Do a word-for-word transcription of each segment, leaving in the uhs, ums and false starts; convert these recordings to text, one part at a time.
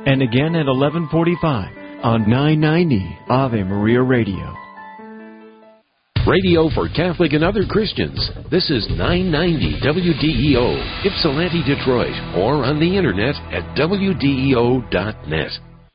and again at eleven forty-five on nine ninety Ave Maria Radio. Radio for Catholic and other Christians. This is nine ninety W D E O, Ypsilanti, Detroit, or on the internet at W D E O dot net.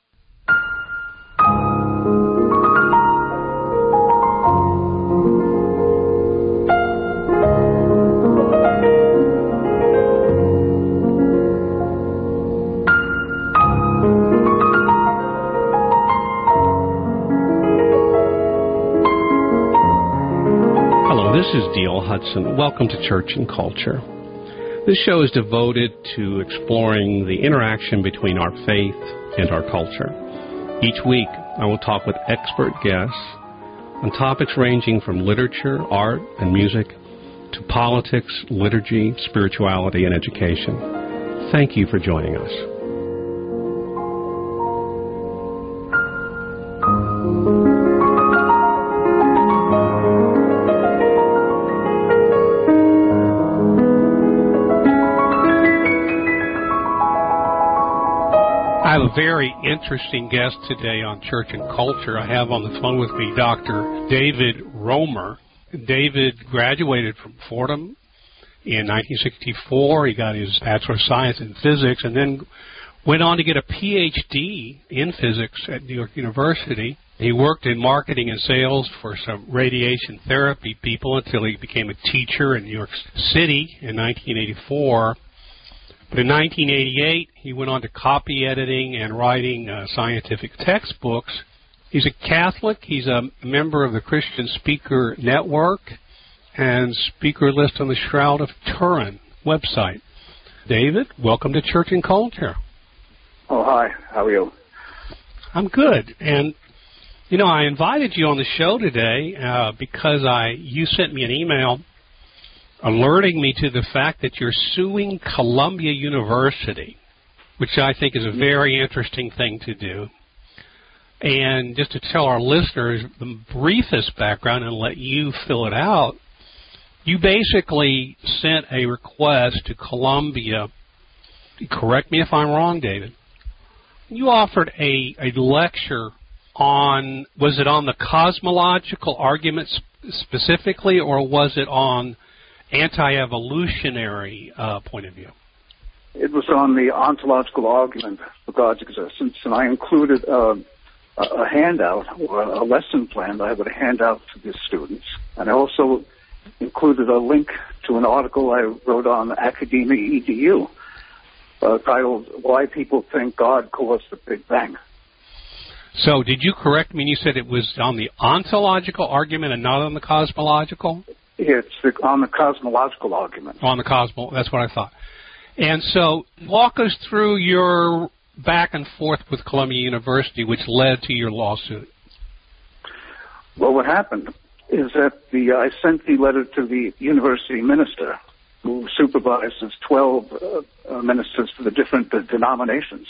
This is D L Hudson. Welcome to Church and Culture. This show is devoted to exploring the interaction between our faith and our culture. Each week, I will talk with expert guests on topics ranging from literature, art, and music to politics, liturgy, spirituality, and education. Thank you for joining us. I have a very interesting guest today on Church and Culture. I have on the phone with me Doctor David Romer. David graduated from Fordham in nineteen sixty-four. He got his Bachelor of Science in Physics and then went on to get a P H D in Physics at New York University. He worked in marketing and sales for some radiation therapy people until he became a teacher in New York City in nineteen eighty-four. But in nineteen eighty-eight, he went on to copy editing and writing uh, scientific textbooks. He's a Catholic. He's a member of the Christian Speaker Network and speaker list on the Shroud of Turin website. David, welcome to Church and Culture. Oh, hi. How are you? I'm good. And, you know, I invited you on the show today uh, because I you sent me an email alerting me to the fact that you're suing Columbia University, which I think is a very interesting thing to do. And just to tell our listeners the briefest background and let you fill it out, you basically sent a request to Columbia. Correct me if I'm wrong, David. You offered a, a lecture on, was it on the cosmological arguments specifically, or was it on anti-evolutionary uh, point of view? It was on the ontological argument for God's existence, and I included uh, a, a handout or a lesson plan that I would hand out to the students. And I also included a link to an article I wrote on Academia E D U uh, titled, Why People Think God Caused the Big Bang. So did you correct me? You said it was on the ontological argument and not on the cosmological? It's the, on the cosmological argument. On the cosmo, that's what I thought. And so walk us through your back and forth with Columbia University, which led to your lawsuit. Well, what happened is that the I sent the letter to the university minister, who supervises twelve uh, uh, ministers for the different uh, denominations.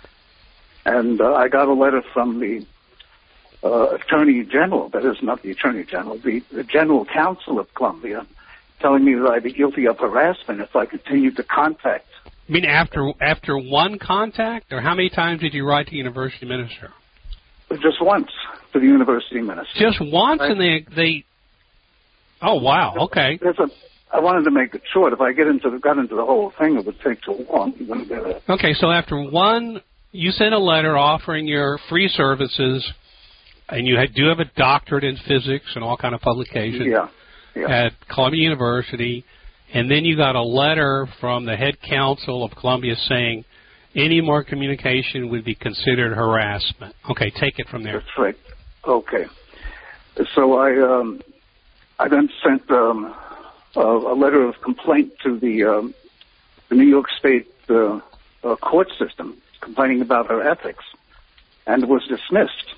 And uh, I got a letter from the Uh, Attorney General, that is not the Attorney General, the, the General Counsel of Columbia, telling me that I'd be guilty of harassment if I continued to contact. You mean after after one contact, or how many times did you write to the university minister? Just once to the university minister. Just once, right? And they they. Oh wow! Okay. There's a. I wanted to make it short. If I get into the, got into the whole thing, it would take too long. You wouldn't get it. Okay, so after one, you sent a letter offering your free services. And you had, do have a doctorate in physics and all kind of publications yeah, yeah. at Columbia University. And then you got a letter from the head counsel of Columbia saying any more communication would be considered harassment. Okay, take it from there. That's right. Okay. So I um, I then sent um, a, a letter of complaint to the, um, the New York State uh, uh, court system complaining about her ethics, and it was dismissed.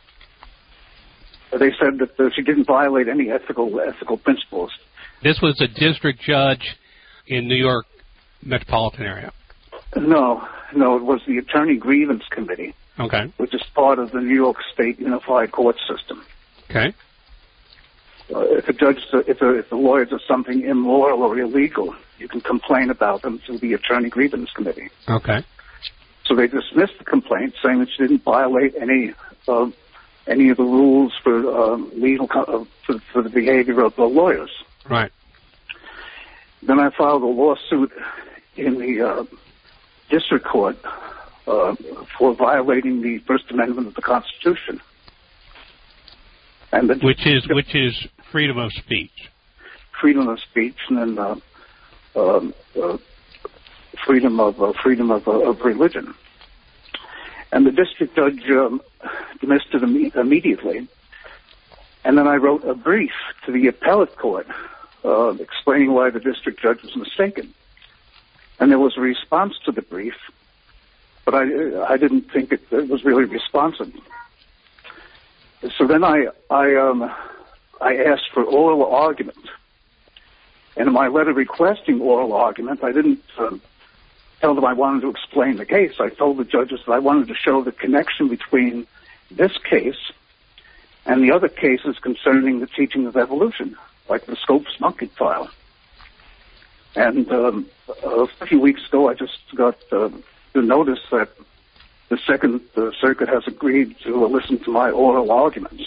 They said that uh, she didn't violate any ethical ethical principles. This was a district judge in New York metropolitan area? No, no, it was the Attorney Grievance Committee. Okay. Which is part of the New York State Unified Court System. Okay. Uh, if a judge, if a, if a lawyer does something immoral or illegal, you can complain about them to the Attorney Grievance Committee. Okay. So they dismissed the complaint, saying that she didn't violate any uh, any of the rules for um, legal co- uh, for, for the behavior of the lawyers. Right. Then I filed a lawsuit in the uh, district court uh, for violating the First Amendment of the Constitution, and the, which is which is freedom of speech. Freedom of speech, and then uh, um, uh, freedom of uh, freedom of, uh, of religion. And the district judge um, dismissed it imme- immediately. And then I wrote a brief to the appellate court uh, explaining why the district judge was mistaken. And there was a response to the brief, but I, I didn't think it, it was really responsive. So then I I, um, I asked for oral argument. And in my letter requesting oral argument, I didn't um, tell them I wanted to explain the case. I told the judges that I wanted to show the connection between this case and the other cases concerning the teaching of evolution, like the Scopes-Monkey file. And um, a few weeks ago, I just got uh, the notice that the Second uh, Circuit has agreed to uh, listen to my oral arguments.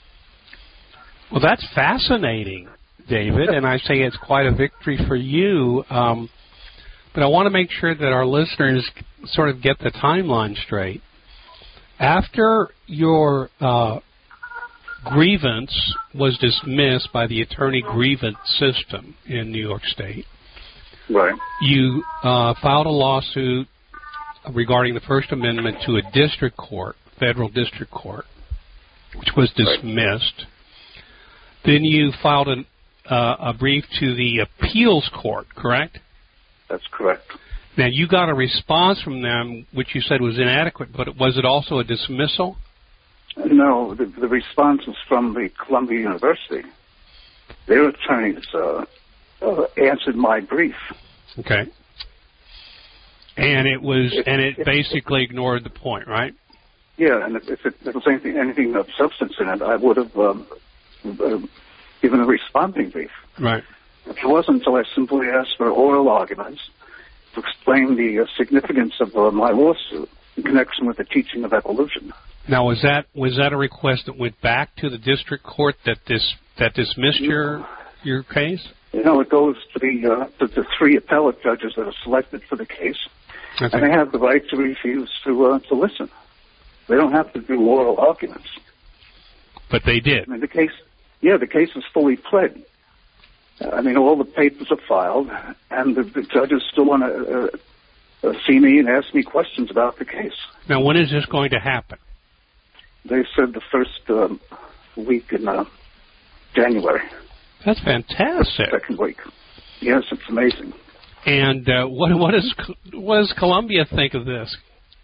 Well, that's fascinating, David, and I say it's quite a victory for you. Um, but I want to make sure that our listeners sort of get the timeline straight. After your uh, grievance was dismissed by the attorney grievance system in New York State, right, you uh, filed a lawsuit regarding the First Amendment to a district court, federal district court, which was dismissed. Right. Then you filed an, uh, a brief to the appeals court, correct? That's correct. Now, you got a response from them, which you said was inadequate, but was it also a dismissal? No, the, the response was from the Columbia University. Their attorneys uh, uh, answered my brief. Okay. And it was, and it basically ignored the point, right? Yeah, and if, if it, there was anything, anything of substance in it, I would have um, uh, given a responding brief. Right. It wasn't until I simply asked for oral arguments to explain the uh, significance of uh, my lawsuit in connection with the teaching of evolution. Now, was that was that a request that went back to the district court that this that dismissed your your case? You know, it goes to the uh, to the three appellate judges that are selected for the case, okay. And they have the right to refuse to uh, to listen. They don't have to do oral arguments. But they did. I mean, the case, yeah, the case is fully pled. I mean, all the papers are filed, and the, the judges still want to uh, uh, see me and ask me questions about the case. Now, when is this going to happen? They said the first um, week in uh, January. That's fantastic. Second week. Yes, it's amazing. And uh, what what does what does Columbia think of this?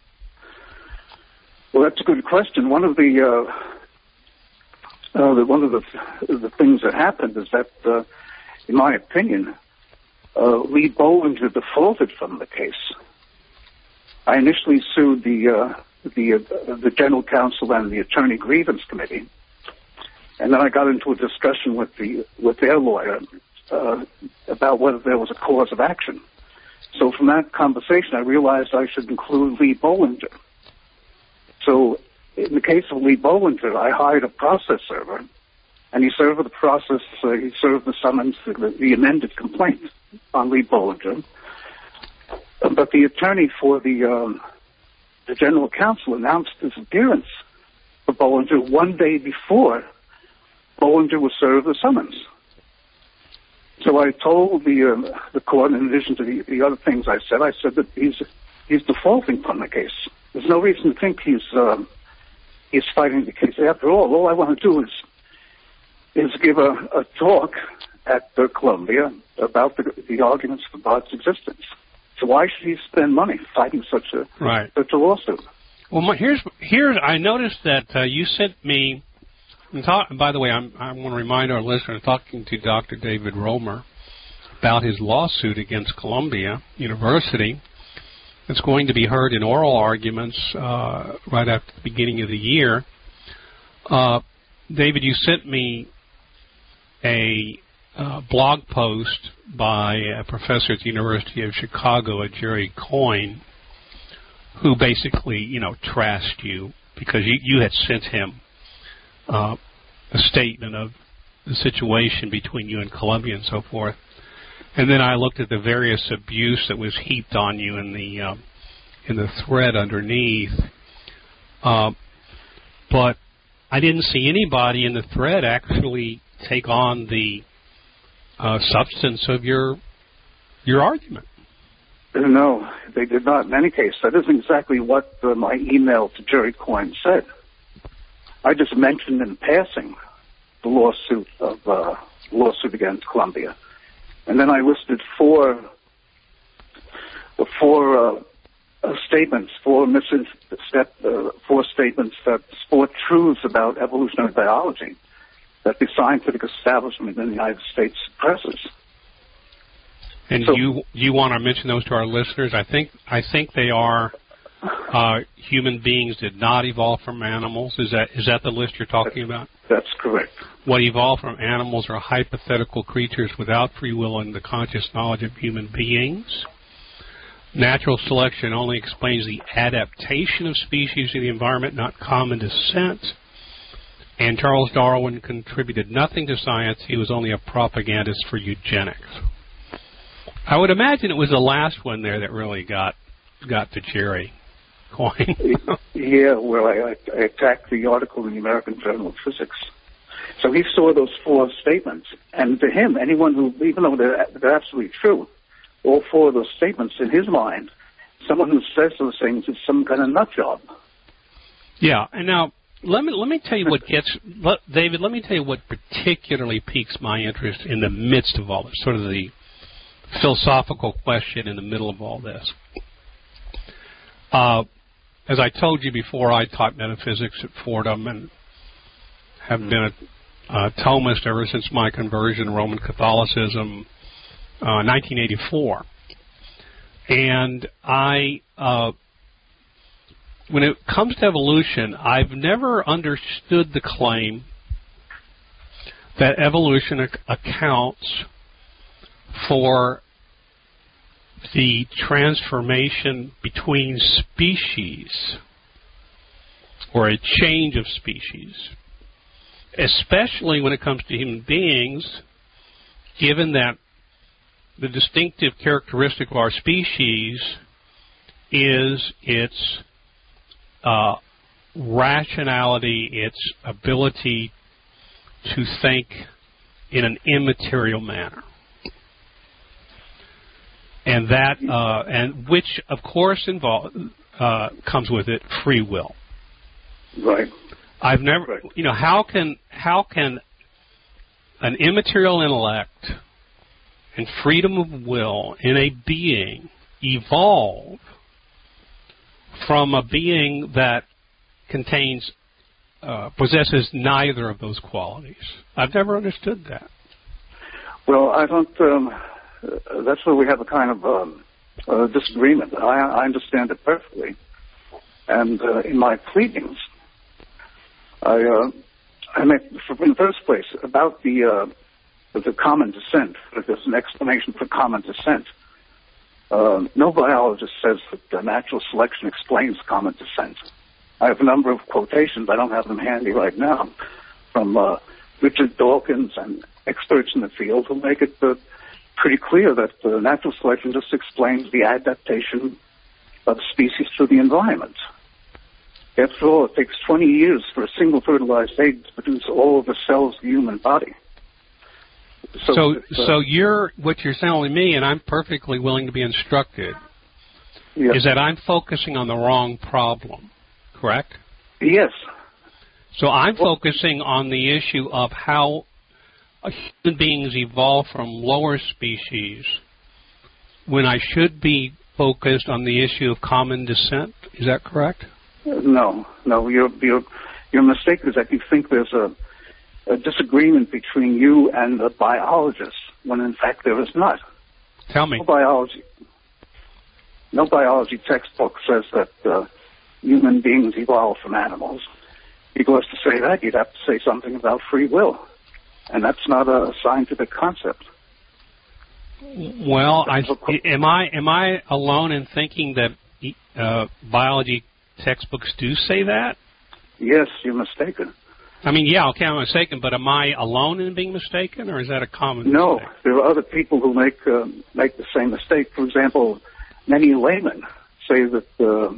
Well, that's a good question. One of the uh, uh, the, one of the the things that happened is that, uh, in my opinion, uh, Lee Bollinger defaulted from the case. I initially sued the uh, the uh, the general counsel and the attorney grievance committee, and then I got into a discussion with the with their lawyer uh, about whether there was a cause of action. So from that conversation, I realized I should include Lee Bollinger. So in the case of Lee Bollinger, I hired a process server, and he served the process. Uh, he served the summons, the, the amended complaint on Lee Bollinger. Uh, but the attorney for the um, the general counsel announced his appearance for Bollinger one day before Bollinger was served the summons. So I told the uh, the court, in addition to the, the other things I said, I said that he's he's defaulting from the case. There's no reason to think he's um, he's fighting the case. After all, all I want to do is is give a, a talk at uh, Columbia about the, the arguments for God's existence. So why should he spend money fighting such a right. such a lawsuit? Well, my, here's here's I noticed that uh, you sent me. And talk, by the way, I'm, I want to remind our listeners, talking to Doctor David Romer about his lawsuit against Columbia University. It's going to be heard in oral arguments uh, right after the beginning of the year. Uh, David, you sent me a uh, blog post by a professor at the University of Chicago, a Jerry Coyne, who basically, you know, trashed you because you, you had sent him uh, a statement of the situation between you and Columbia and so forth. And then I looked at the various abuse that was heaped on you in the uh, in the thread underneath. Uh, but I didn't see anybody in the thread actually take on the uh, substance of your your argument. No, they did not. In any case, that isn't exactly what uh, my email to Jerry Coyne said. I just mentioned in passing the lawsuit of uh, lawsuit against Columbia, and then I listed four four uh, uh, statements, four missin- step, uh, four statements that four truths about evolutionary biology that the scientific establishment in the United States suppresses. And so, you you want to mention those to our listeners? I think I think they are uh, human beings did not evolve from animals. Is that is that the list you're talking about? That's correct. What evolved from animals are hypothetical creatures without free will and the conscious knowledge of human beings. Natural selection only explains the adaptation of species to the environment, not common descent. And Charles Darwin contributed nothing to science. He was only a propagandist for eugenics. I would imagine it was the last one there that really got got to Jerry Coyne. Yeah, well, I, I attacked the article in the American Journal of Physics. So he saw those four statements, and to him, anyone who, even though they're, they're absolutely true, all four of those statements in his mind, someone who says those things is some kind of nut job. Yeah, and now let me let me tell you what gets let, David. Let me tell you what particularly piques my interest in the midst of all this, sort of the philosophical question in the middle of all this. Uh, as I told you before, I taught metaphysics at Fordham and have been a, a Thomist ever since my conversion to Roman Catholicism, uh, nineteen eighty-four. And I, uh, when it comes to evolution, I've never understood the claim that evolution ac- accounts for the transformation between species or a change of species, especially when it comes to human beings, given that the distinctive characteristic of our species is its uh, rationality, its ability to think in an immaterial manner. And that, uh, and which, of course, involve, uh, comes with it free will. Right. I've never, right. you know, how can how can an immaterial intellect and freedom of will in a being evolve from a being that contains, uh, possesses neither of those qualities? I've never understood that. Well, I don't. Um Uh, that's where we have a kind of um, uh, disagreement. I, I understand it perfectly. And uh, in my pleadings, I, uh, I make, in the first place, about the, uh, the common descent, if there's an explanation for common descent. Uh, no biologist says that uh, natural selection explains common descent. I have a number of quotations, I don't have them handy right now, from uh, Richard Dawkins and experts in the field who make it uh, pretty clear that uh, natural selection just explains the adaptation of species to the environment. After all, it takes twenty years for a single fertilized egg to produce all of the cells of the human body. So, so, uh, so you're what you're telling me, and I'm perfectly willing to be instructed, yes. is that I'm focusing on the wrong problem, correct? Yes. So I'm well, focusing on the issue of how human beings evolve from lower species when I should be focused on the issue of common descent. Is that correct? No, no. Your your your mistake is that you think there's a, a disagreement between you and the biologist, when in fact there is not. Tell me. No biology, no biology textbook says that uh, human beings evolve from animals. Because to say that, you'd have to say something about free will. And that's not a scientific concept. Well, I, am I am I alone in thinking that uh, biology textbooks do say that? Yes, you're mistaken. I mean, yeah, okay, I'm mistaken, but am I alone in being mistaken, or is that a common no, mistake? No, there are other people who make uh, make the same mistake. For example, many laymen say that uh,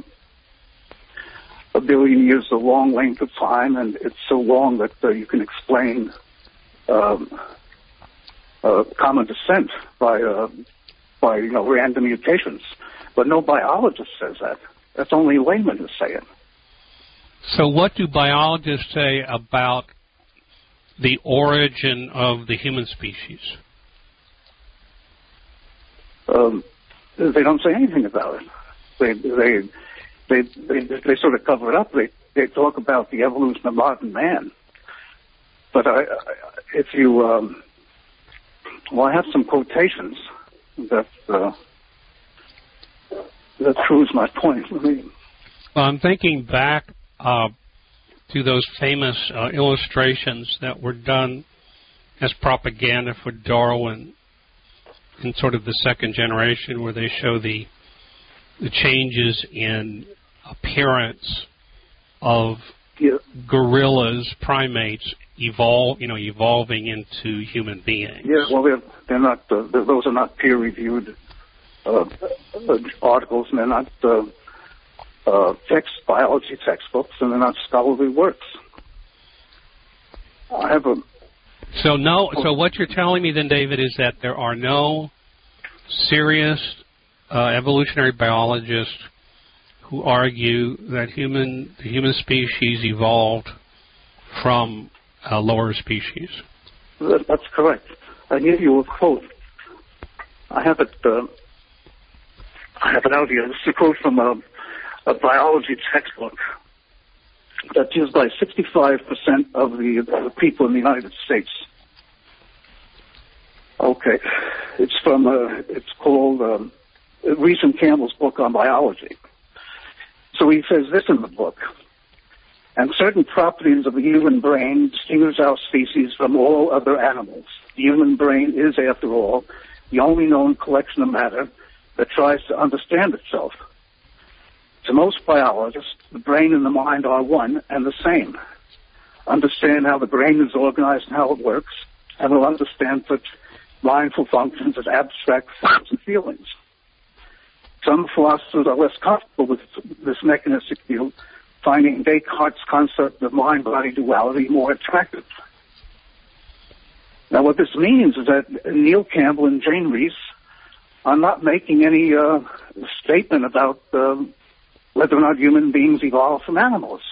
a billion years is a long length of time, and it's so long that uh, you can explain um, uh, common descent by uh, by you know random mutations. But no biologist says that. That's only laymen who say it. So what do biologists say about the origin of the human species? Um, they don't say anything about it. They they they they, they sort of cover it up. They they talk about the evolution of modern man. But I, I, if you, um, well, I have some quotations that uh, that proves my point. Let me. Well, I'm thinking back uh, to those famous uh, illustrations that were done as propaganda for Darwin in sort of the second generation, where they show the the changes in appearance of yeah. gorillas, primates, evolve, you know, evolving into human beings. Yeah, well, they're, they're not. Uh, they're, those are not peer-reviewed uh, uh, articles, and they're not uh, uh, text biology textbooks, and they're not scholarly works. I have a. So no. So what you're telling me then, David, is that there are no serious uh, evolutionary biologists who argue that human the human species evolved from a lower species. That, that's correct. I give you a quote. I have it. Uh, I have it out here. This is a quote from a, a biology textbook that's used by sixty-five percent of the, the people in the United States. Okay, it's from. Uh, it's called um, Rees and Campbell's book on biology. So he says this in the book. And certain properties of the human brain distinguish our species from all other animals. The human brain is, after all, the only known collection of matter that tries to understand itself. To most biologists, the brain and the mind are one and the same. Understand how the brain is organized and how it works, and will understand such mindful functions as abstract thoughts and feelings. Some philosophers are less comfortable with this mechanistic view, finding Descartes' concept of mind-body duality more attractive. Now, what this means is that Neil Campbell and Jane Rees are not making any uh, statement about um, whether or not human beings evolved from animals.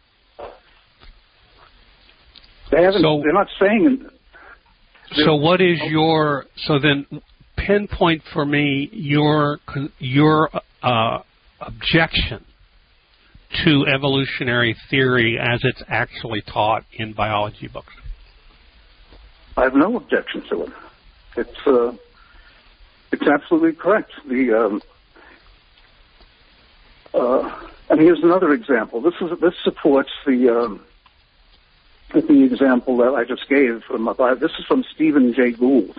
They haven't. So, they're not saying. They're, so, what is your? So then, pinpoint for me your your uh, objection to evolutionary theory as it's actually taught in biology books. I have no objection to it. It's uh, it's absolutely correct. The um, uh, and here's another example. This is this supports the um, the example that I just gave from my Bible. This is from Stephen Jay Gould.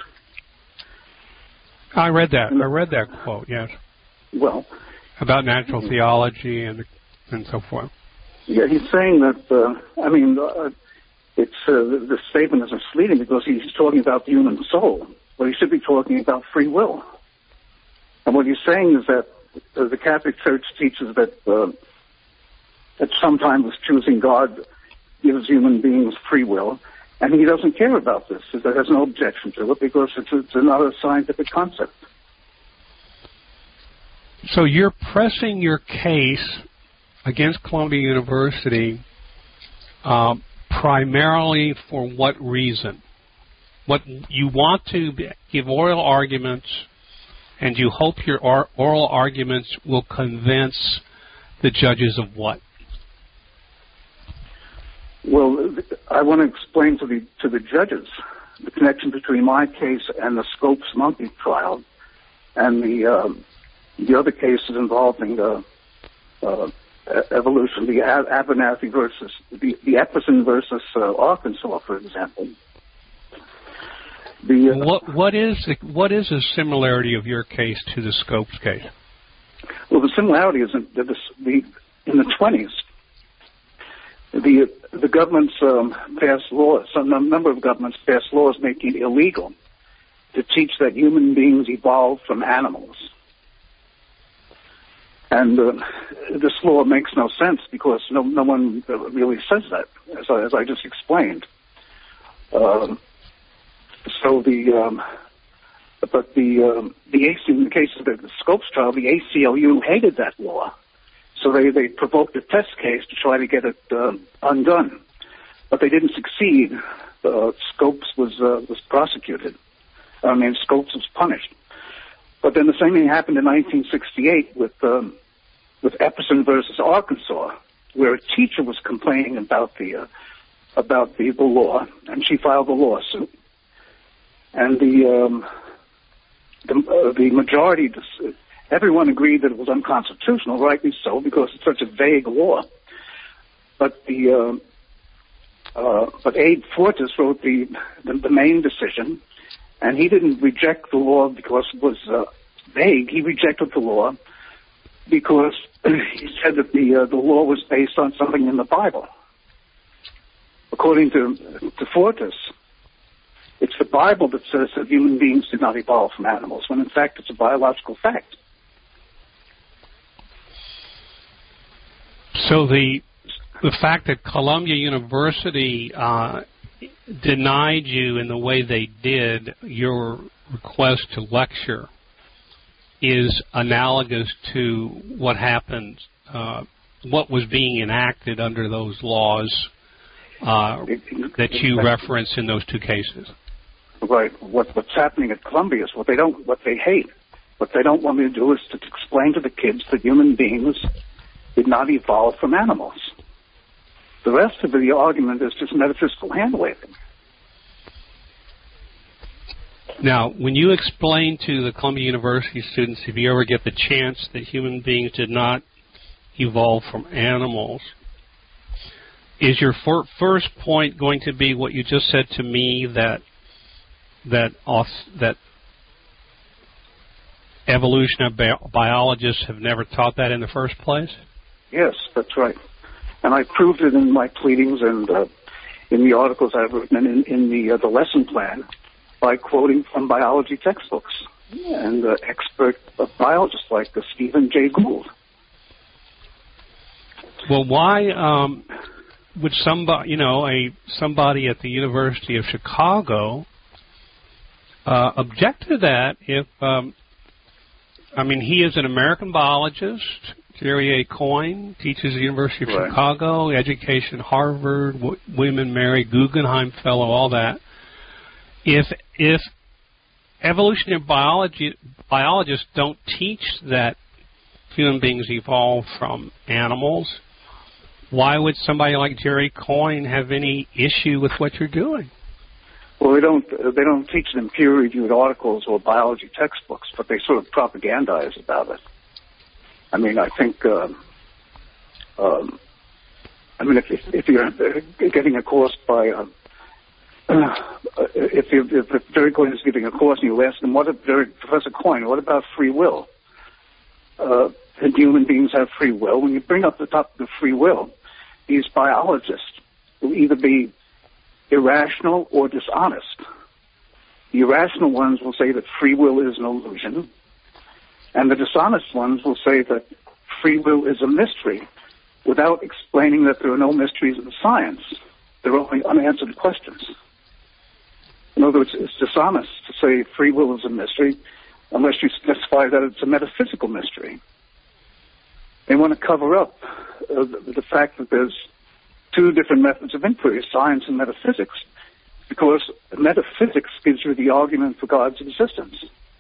I read that. I read that quote. Yes. Well, about natural mm-hmm. theology and. and so forth. Yeah, he's saying that, uh, I mean, uh, it's uh, the, the statement is misleading because he's talking about the human soul, but he should be talking about free will. And what he's saying is that uh, the Catholic Church teaches that uh, that sometimes choosing God gives human beings free will, and he doesn't care about this. He has no objection to it because it's, it's another scientific concept. So you're pressing your case against Columbia University, uh, primarily for what reason? What you want to be, give oral arguments, and you hope your or, oral arguments will convince the judges of what? Well, I want to explain to the to the judges the connection between my case and the Scopes monkey trial, and the um, the other cases involving uh, uh, evolution, the Abernathy versus the, the Epperson versus uh, Arkansas, for example. The, uh, what what is the, what is the similarity of your case to the Scopes case? Well, the similarity is in the, the in the twenties, the the governments um, passed laws. Some a number of governments passed laws making it illegal to teach that human beings evolved from animals. And uh, this law makes no sense because no, no one really says that, as I, as I just explained. Um, so the, um, but the um, the A C, in the case of the Scopes trial, the A C L U hated that law, so they they provoked a test case to try to get it uh, undone, but they didn't succeed. Uh, Scopes was uh, was prosecuted. I mean, Scopes was punished. But then the same thing happened in nineteen sixty-eight with um, with Epperson versus Arkansas, where a teacher was complaining about the uh, about the, the law, and she filed a lawsuit. And the um, the, uh, the majority, everyone agreed that it was unconstitutional, rightly so, because it's such a vague law. But the uh, uh, but Abe Fortas wrote the, the the main decision, and he didn't reject the law because it was uh, vague. He rejected the law because he said that the uh, the law was based on something in the Bible. According to to Fortas, it's the Bible that says that human beings did not evolve from animals, when in fact it's a biological fact. So the the fact that Columbia University uh, denied you in the way they did your request to lecture is analogous to what happened, uh, what was being enacted under those laws uh, that you reference in those two cases. Right. What, what's happening at Columbia is what they don't, what they hate. What they don't want me to do is to explain to the kids that human beings did not evolve from animals. The rest of the argument is just metaphysical hand-waving. Now, when you explain to the Columbia University students, if you ever get the chance, that human beings did not evolve from animals, is your for- first point going to be what you just said to me, that that off, that evolutionary bi- biologists have never taught that in the first place? Yes, that's right. And I proved it in my pleadings and uh, in the articles I've written and in, in the uh, the lesson plan by quoting from biology textbooks and uh, expert uh, biologists like uh, Stephen Jay Gould. Well, why um, would somebody, you know, a somebody at the University of Chicago uh, object to that if, um, I mean, he is an American biologist. Jerry A. Coyne teaches at the University of right. Chicago, education, Harvard, w- William and Mary, Guggenheim Fellow, all that. If if evolutionary biology biologists don't teach that human beings evolve from animals, why would somebody like Jerry Coyne have any issue with what you're doing? Well, they don't they don't teach them peer-reviewed articles or biology textbooks, but they sort of propagandize about it. I mean, I think, um, um, I mean, if, if you're getting a course by, uh, if, you, if Jerry Coyne is giving a course and you ask them, what, Jerry, Professor Coyne, what about free will? Uh, and human beings have free will. When you bring up the topic of free will, these biologists will either be irrational or dishonest. The irrational ones will say that free will is an illusion, and the dishonest ones will say that free will is a mystery without explaining that there are no mysteries in science. There are only unanswered questions. In other words, it's dishonest to say free will is a mystery unless you specify that it's a metaphysical mystery. They want to cover up uh, the, the fact that there's two different methods of inquiry, science and metaphysics, because metaphysics gives you the argument for God's existence.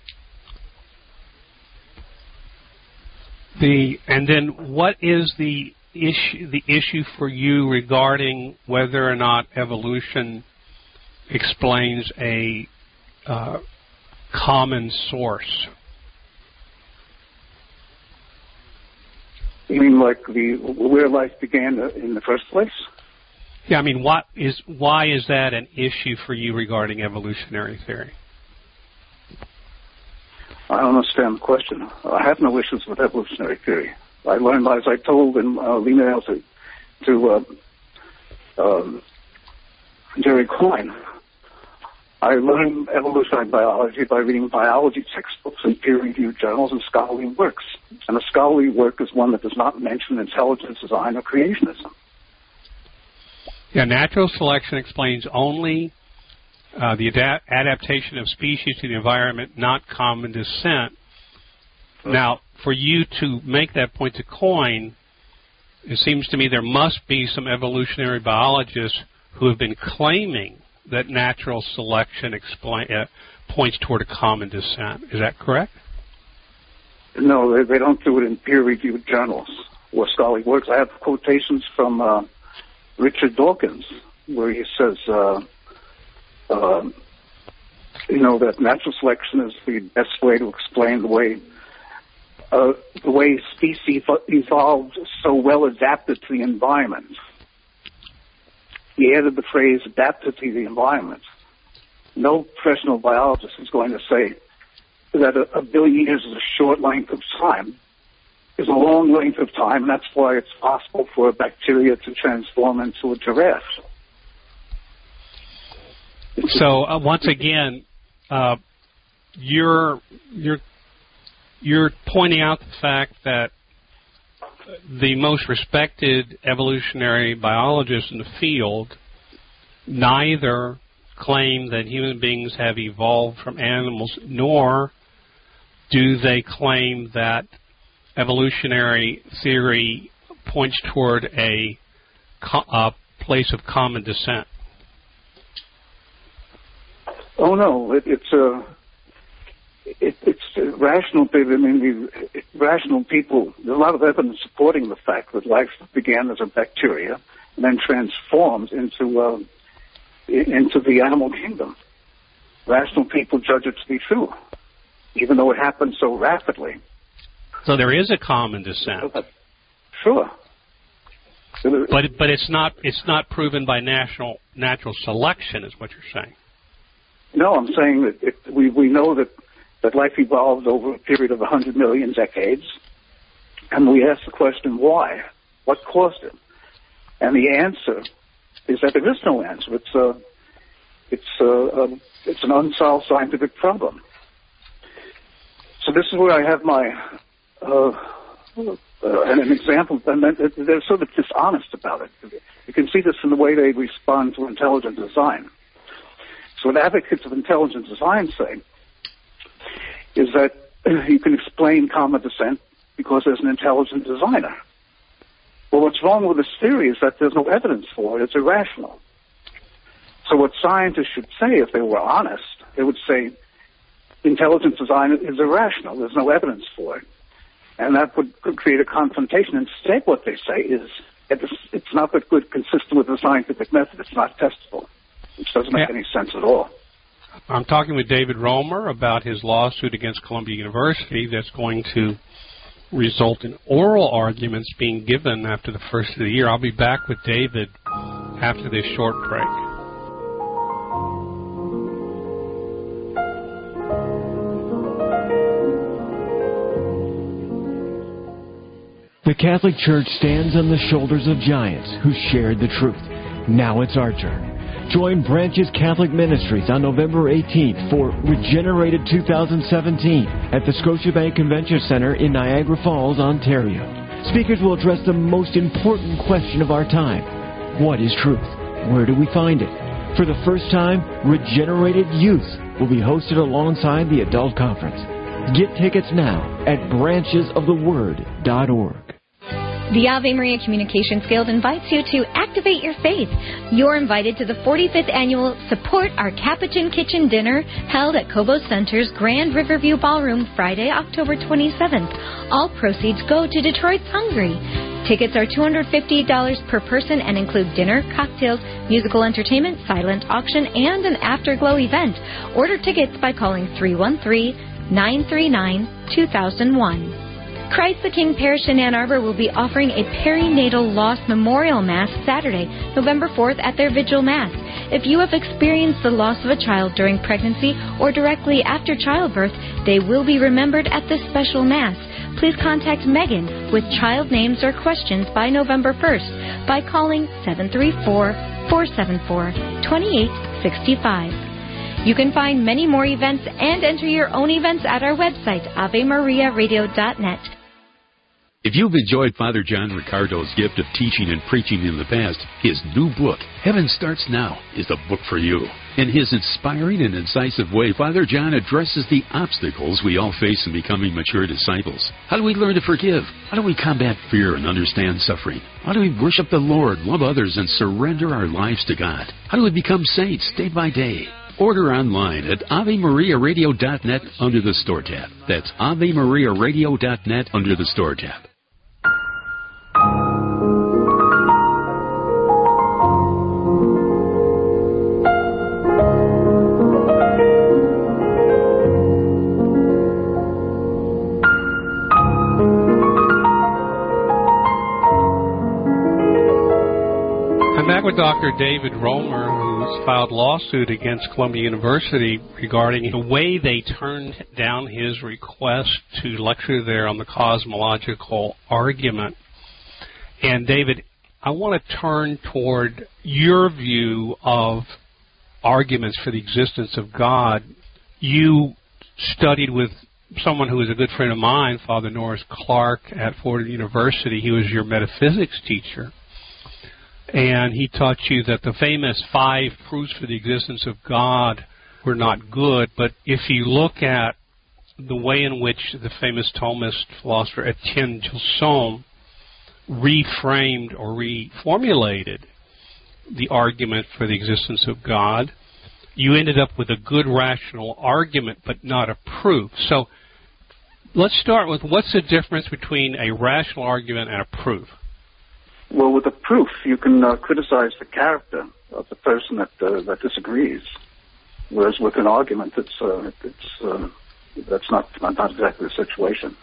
The and then what is the issue the issue for you regarding whether or not evolution explains a uh, common source? You mean like the where life began in the first place? Yeah, I mean, what is why is that an issue for you regarding evolutionary theory? I don't understand the question. I have no issues with evolutionary theory. I learned, as I told in uh, email to, to uh, um, Jerry Coyne, I learned evolutionary biology by reading biology textbooks and peer-reviewed journals and scholarly works. And a scholarly work is one that does not mention intelligence, design, or creationism. Yeah, natural selection explains only uh, the ada- adaptation of species to the environment, not common descent. Now, for you to make that point to Coyne, it seems to me there must be some evolutionary biologists who have been claiming that natural selection explain, uh, points toward a common descent. Is that correct? No, they, they don't do it in peer-reviewed journals or scholarly works. I have quotations from uh, Richard Dawkins where he says, uh, uh, you know, that natural selection is the best way to explain the way uh, the way species evolved so well adapted to the environment. He added the phrase adapted to the environment. No professional biologist is going to say that a, a billion years is a short length of time. It's a long length of time, and that's why it's possible for a bacteria to transform into a giraffe. So uh, once again, uh, you're you're you're pointing out the fact that the most respected evolutionary biologists in the field neither claim that human beings have evolved from animals, nor do they claim that evolutionary theory points toward a, a place of common descent. Oh no, it, it's a. It, it's uh, rational. I mean, the, it, rational people. There's a lot of evidence supporting the fact that life began as a bacteria and then transformed into uh, into the animal kingdom. Rational people judge it to be true, even though it happened so rapidly. So there is a common descent. Sure. But but it's not it's not proven by natural natural selection, is what you're saying. No, I'm saying that it, we we know that. that life evolved over a period of one hundred million decades, and we ask the question, why? What caused it? And the answer is that there is no answer. It's a, it's a, a, it's an unsolved scientific problem. So this is where I have my, uh, uh, an, an example, and they're sort of dishonest about it. You can see this in the way they respond to intelligent design. So what advocates of intelligent design say is that you can explain common descent because there's an intelligent designer. Well, what's wrong with this theory is that there's no evidence for it. It's irrational. So what scientists should say, if they were honest, they would say intelligent design is irrational. There's no evidence for it. And that would could create a confrontation. Instead, what they say is it's, it's not that good, consistent with the scientific method. It's not testable, which doesn't make yeah. any sense at all. I'm talking with David Romer about his lawsuit against Columbia University that's going to result in oral arguments being given after the first of the year. I'll be back with David after this short break. The Catholic Church stands on the shoulders of giants who shared the truth. Now it's our turn. Join Branches Catholic Ministries on November eighteenth for Regenerated two thousand seventeen at the Scotiabank Convention Center in Niagara Falls, Ontario. Speakers will address the most important question of our time. What is truth? Where do we find it? For the first time, Regenerated Youth will be hosted alongside the Adult Conference. Get tickets now at branches of the word dot org. The Ave Maria Communications Guild invites you to activate your faith. You're invited to the forty-fifth annual Support Our Capuchin Kitchen Dinner held at Cobo Center's Grand Riverview Ballroom Friday, October twenty-seventh. All proceeds go to Detroit's Hungry. Tickets are two hundred fifty dollars per person and include dinner, cocktails, musical entertainment, silent auction, and an afterglow event. Order tickets by calling three one three, nine three nine, two thousand one. Christ the King Parish in Ann Arbor will be offering a perinatal loss memorial mass Saturday, November fourth at their Vigil Mass. If you have experienced the loss of a child during pregnancy or directly after childbirth, they will be remembered at this special Mass. Please contact Megan with child names or questions by November first by calling seven three four, four seven four, two eight six five. You can find many more events and enter your own events at our website, ave maria radio dot net. If you've enjoyed Father John Ricardo's gift of teaching and preaching in the past, his new book, Heaven Starts Now, is the book for you. In his inspiring and incisive way, Father John addresses the obstacles we all face in becoming mature disciples. How do we learn to forgive? How do we combat fear and understand suffering? How do we worship the Lord, love others, and surrender our lives to God? How do we become saints day by day? Order online at ave maria radio dot net under the Store tab. That's ave maria radio dot net under the Store tab. I'm back with Doctor David Romer, who's filed lawsuit against Columbia University regarding the way they turned down his request to lecture there on the cosmological argument. And David, I want to turn toward your view of arguments for the existence of God. You studied with someone who is a good friend of mine, Father Norris Clark at Fordham University. He was your metaphysics teacher. And he taught you that the famous five proofs for the existence of God were not good. But if you look at the way in which the famous Thomist philosopher Etienne Gilson reframed or reformulated the argument for the existence of God, you ended up with a good rational argument but not a proof. So let's start with, what's the difference between a rational argument and a proof? Well, with a proof, you can uh, criticize the character of the person that uh, that disagrees, whereas with an argument, it's uh, it's uh, that's not, not not exactly the situation.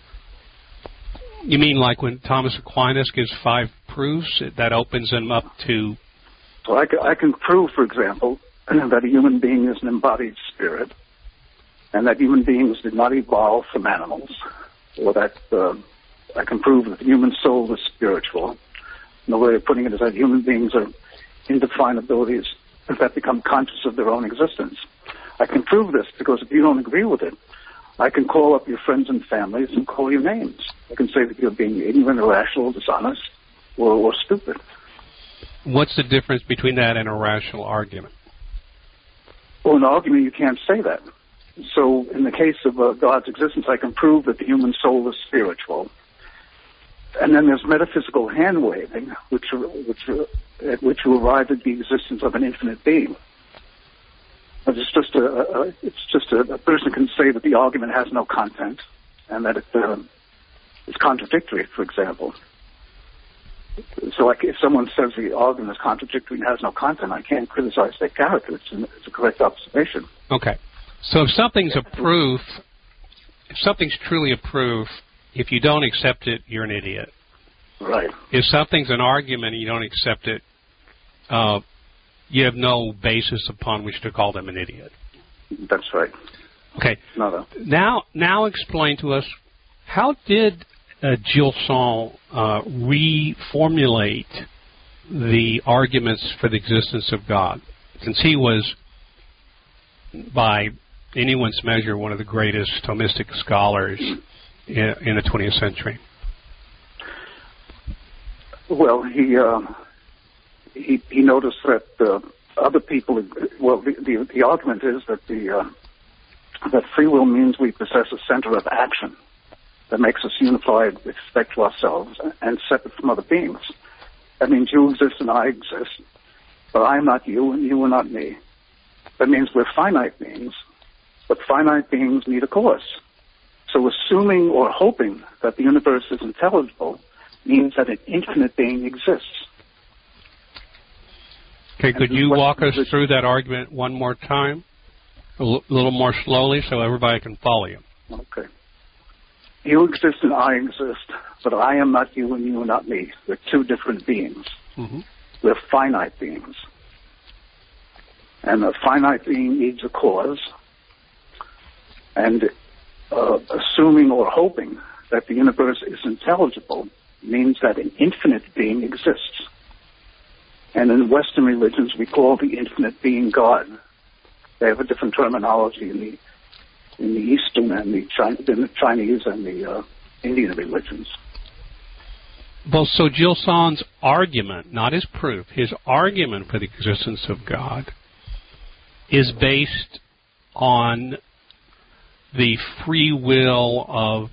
You mean like when Thomas Aquinas gives five proofs, that opens them up to... So I can, I can prove, for example, that a human being is an embodied spirit, and that human beings did not evolve from animals, or that uh, I can prove that the human soul is spiritual. Another way of putting it is that human beings are indefinabilities that become conscious of their own existence. I can prove this because if you don't agree with it, I can call up your friends and families and call you names. I can say that you're being ignorant, irrational, dishonest, or, or stupid. What's the difference between that and a rational argument? Well, in an argument, you can't say that. So in the case of uh, God's existence, I can prove that the human soul is spiritual. And then there's metaphysical hand-waving, which, which, at which you arrive at the existence of an infinite being. But it's just a, a it's just a, a person can say that the argument has no content, and that it uh, is contradictory, for example. So, like, if someone says the argument is contradictory and has no content, I can't criticize their character. It's, an, it's a correct observation. Okay. So, if something's a proof, if something's truly a proof, if you don't accept it, you're an idiot. Right. If something's an argument and you don't accept it, uh, you have no basis upon which to call them an idiot. That's right. Okay. No, no. Now, now explain to us, how did uh, Gilson uh, reformulate the arguments for the existence of God, since he was, by anyone's measure, one of the greatest Thomistic scholars in, in the twentieth century? Well, he uh, he, he noticed that uh, other people. Well, the, the the argument is that the uh, that free will means we possess a center of action that makes us unified with respect to ourselves and separate from other beings. That means you exist and I exist, but I'm not you and you are not me. That means we're finite beings, but finite beings need a cause. So assuming or hoping that the universe is intelligible means that an infinite being exists. Okay, could you walk us through that argument one more time? A l- little more slowly so everybody can follow you. Okay. you exist and I exist, but I am not you and you are not me. We're two different beings. Mm-hmm. We're finite beings. And a finite being needs a cause. And uh, assuming or hoping that the universe is intelligible means that an infinite being exists. And in Western religions, we call the infinite being God. They have a different terminology in the in the Eastern and the, China, in the Chinese and the uh, Indian religions. Well, so Gilson's argument, not his proof, his argument for the existence of God is based on the free will of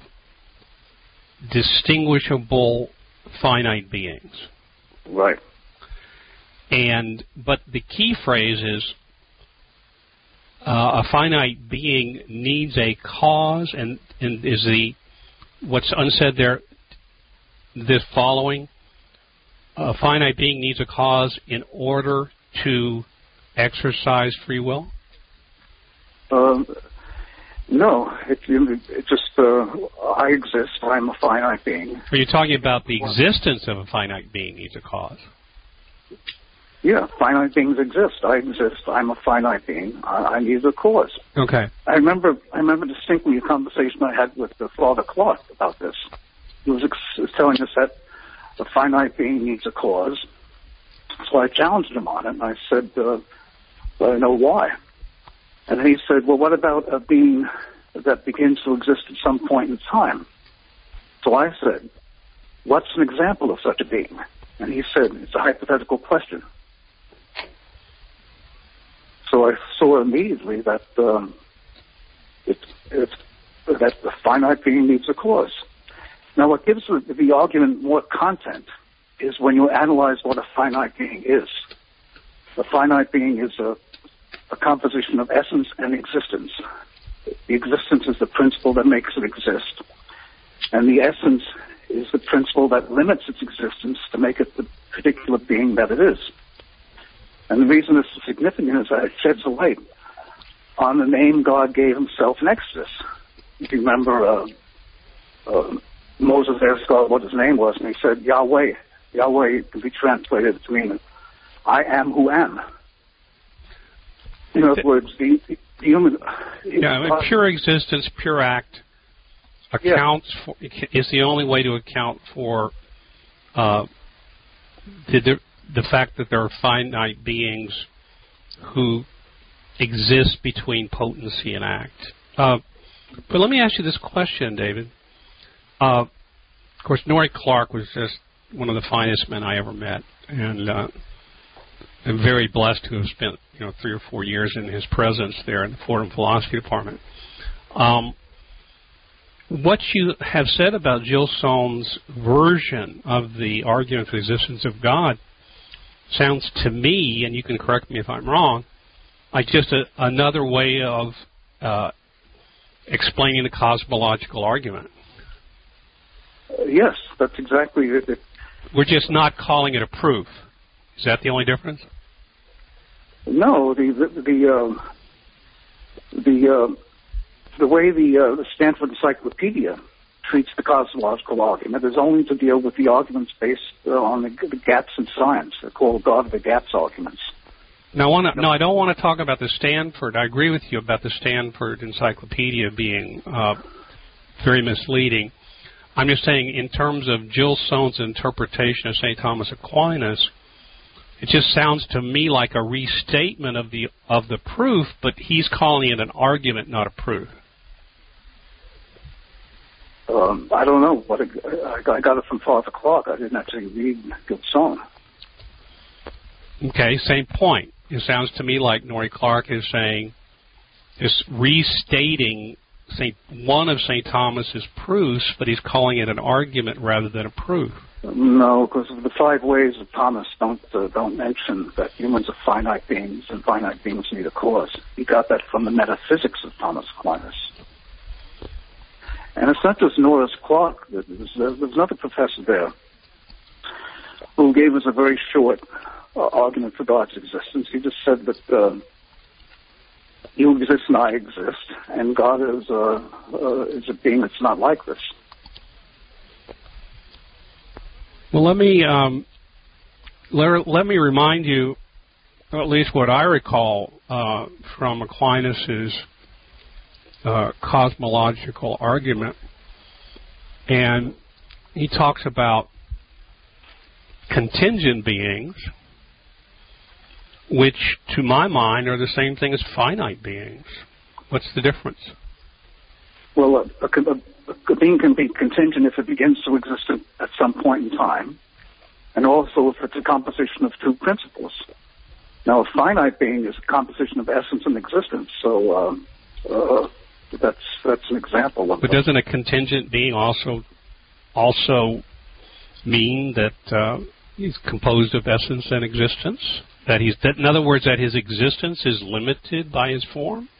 distinguishable finite beings. Right. And but the key phrase is uh, a finite being needs a cause, and, and is the what's unsaid there this following: a finite being needs a cause in order to exercise free will? Um, no, it, it just uh, I exist. I'm a finite being. Are you talking about the existence of a finite being needs a cause? Yeah, finite beings exist. I exist. I'm a finite being. I, I need a cause. Okay. I remember. I remember distinctly a conversation I had with uh, Father Clark about this. He was, ex- was telling us that a finite being needs a cause. So I challenged him on it, and I said, uh, "Well, I know why." And he said, "Well, what about a being that begins to exist at some point in time?" So I said, "What's an example of such a being?" And he said, "It's a hypothetical question." So I saw immediately that um, it, it, that the finite being needs a cause. Now, what gives the, the argument more content is when you analyze what a finite being is. A finite being is a, a composition of essence and existence. The existence is the principle that makes it exist, and the essence is the principle that limits its existence to make it the particular being that it is. And the reason this is significant is that it sheds a light on the name God gave himself in Exodus. If you remember, uh, uh, Moses asked God what his name was, and he said, Yahweh. Yahweh can be translated to mean, I am who am. In other words, the, the human... Yeah, I mean, pure existence, pure act accounts yeah. for, is the only way to account for uh, the, the fact that there are finite beings who exist between potency and act. Uh, but let me ask you this question, David. Uh, of course, Norrie Clarke was just one of the finest men I ever met, and uh, I'm very blessed to have spent you know three or four years in his presence there in the Fordham Philosophy Department. Um, what you have said about Gilson's version of the argument for the existence of God sounds to me, and you can correct me if I'm wrong, like just a, another way of uh, explaining the cosmological argument. Uh, yes, that's exactly it. We're just not calling it a proof. Is that the only difference? No, the the the uh, the, uh, the way the, uh, the Stanford Encyclopedia treats the cosmological argument is only to deal with the arguments based uh, on the, the gaps in science. They're called God of the gaps arguments. Now, I wanna, no, I don't want to talk about the Stanford. I agree with you about the Stanford Encyclopedia being uh, very misleading. I'm just saying, in terms of Gilson's interpretation of Saint Thomas Aquinas, it just sounds to me like a restatement of the of the proof, but he's calling it an argument, not a proof. Um, I don't know. What it, I got it from Father Clarke. I didn't actually read Gilson. Okay, same point. It sounds to me like Norrie Clarke is saying, is restating Saint one of Saint Thomas's proofs, but he's calling it an argument rather than a proof. No, because the five ways of Thomas don't uh, don't mention that humans are finite beings and finite beings need a cause. He got that from the metaphysics of Thomas Aquinas. And it's not just Norrie Clarke. There's, uh, there's another professor there who gave us a very short uh, argument for God's existence. He just said that uh, you exist and I exist, and God is, uh, uh, is a being that's not like this. Well, let me um, let, let me remind you, or at least what I recall uh, from Aquinas's uh, cosmological argument, and he talks about contingent beings, which, to my mind, are the same thing as finite beings. What's the difference? Well, a, a, a being can be contingent if it begins to exist at some point in time, and also if it's a composition of two principles. Now, a finite being is a composition of essence and existence, so um, uh, that's that's an example of. But doesn't a contingent being also also mean that uh, he's composed of essence and existence? That he's, that in other words, that his existence is limited by his form?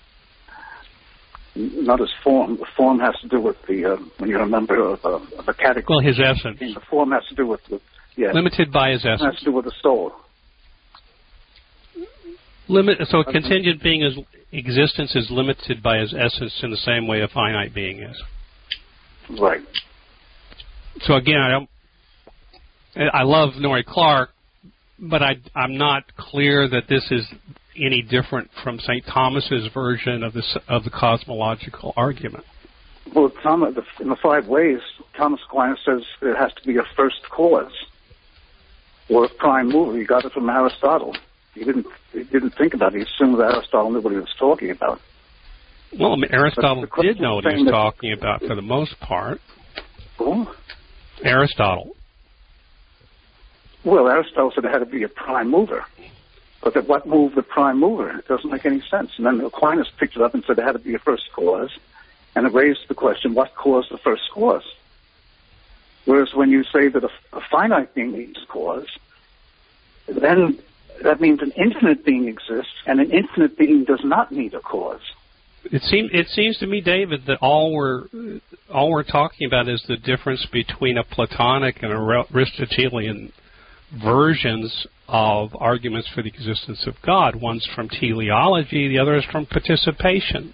Not his form. The form has to do with the, uh, when you're a member of a, of a category. Well, his essence. The form has to do with, with yeah. Limited by his essence. It has to do with the soul. Limit, so a contingent being is, existence is limited by his essence in the same way a finite being is. Right. So again, I don't, I love Norrie Clarke, but I, I'm not clear that this is any different from Saint Thomas's version of the of the cosmological argument. Well, Thomas, in the five ways, Thomas Aquinas says there has to be a first cause or a prime mover. He got it from Aristotle. He didn't he didn't think about it. He assumed that Aristotle knew what he was talking about. Well, I mean, Aristotle did know what he was talking about for the most part. Who? Aristotle. Well, Aristotle said it had to be a prime mover. But that what moved the prime mover? It doesn't make any sense. And then Aquinas picked it up and said there had to be a first cause. And it raised the question, what caused the first cause? Whereas when you say that a, a finite being needs a cause, then that means an infinite being exists, and an infinite being does not need a cause. It seems it seems to me, David, that all we're all we're talking about is the difference between a Platonic and a Aristotelian versions of arguments for the existence of God. One's from teleology, the other is from participation.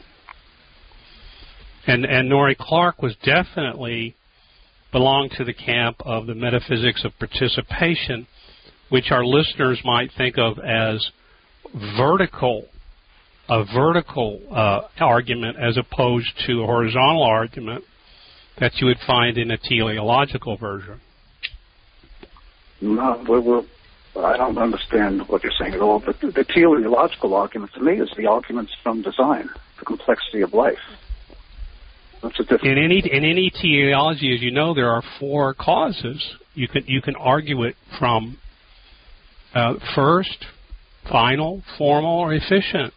And and Norrie Clarke was definitely belonged to the camp of the metaphysics of participation, which our listeners might think of as vertical, a vertical uh, argument as opposed to a horizontal argument that you would find in a teleological version. No, we're, we're, I don't understand what you're saying at all, but the, the teleological argument to me is the arguments from design, the complexity of life. That's a different. In any in any teleology, as you know, there are four causes. You can you can argue it from uh, first, final, formal, or efficient.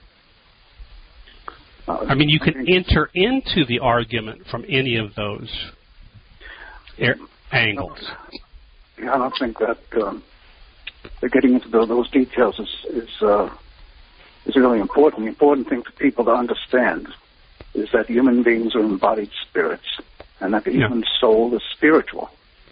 Uh, I mean, you can I enter into the argument from any of those er- angles. I don't think that um, getting into the, those details is is, uh, is really important. The important thing for people to understand is that human beings are embodied spirits, and that the yeah. human soul is spiritual.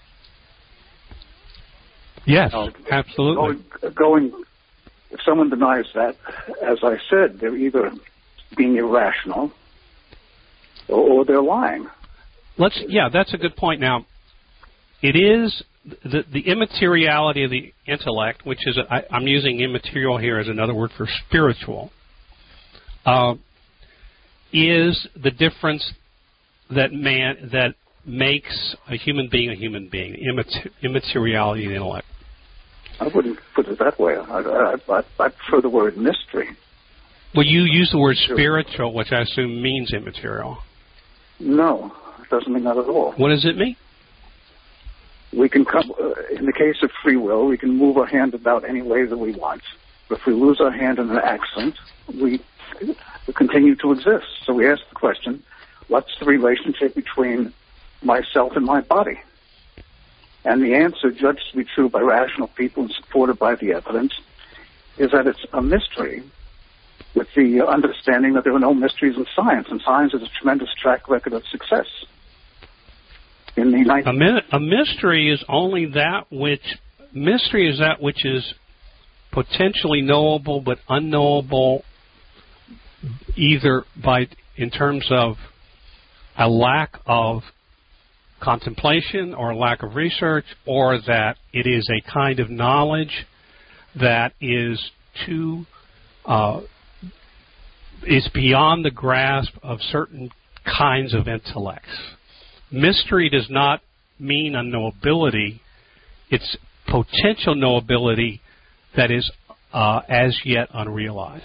Yes, now, absolutely. Going, going, if someone denies that, as I said, they're either being irrational or, or they're lying. Let's. Yeah, that's a good point. Now, it is the the immateriality of the intellect, which is I, I'm using immaterial here as another word for spiritual. Uh, is the difference that man that makes a human being a human being, immater- immateriality of the intellect. I wouldn't put it that way. I, I, I, I prefer the word mystery. Well, you use the word spiritual, which I assume means immaterial. No, it doesn't mean that at all. What does it mean? We can come, uh, in the case of free will, we can move our hand about any way that we want. But if we lose our hand in an accident, we continue to exist. So we ask the question, what's the relationship between myself and my body? And the answer, judged to be true by rational people and supported by the evidence, is that it's a mystery, with the understanding that there are no mysteries in science, and science is a tremendous track record of success. In the nineteenth a, mi- a mystery is only that which mystery is that which is potentially knowable but unknowable either by in terms of a lack of contemplation or a lack of research, or that it is a kind of knowledge that is too uh, is beyond the grasp of certain kinds of intellects. Mystery does not mean unknowability. It's potential knowability that is uh, as yet unrealized.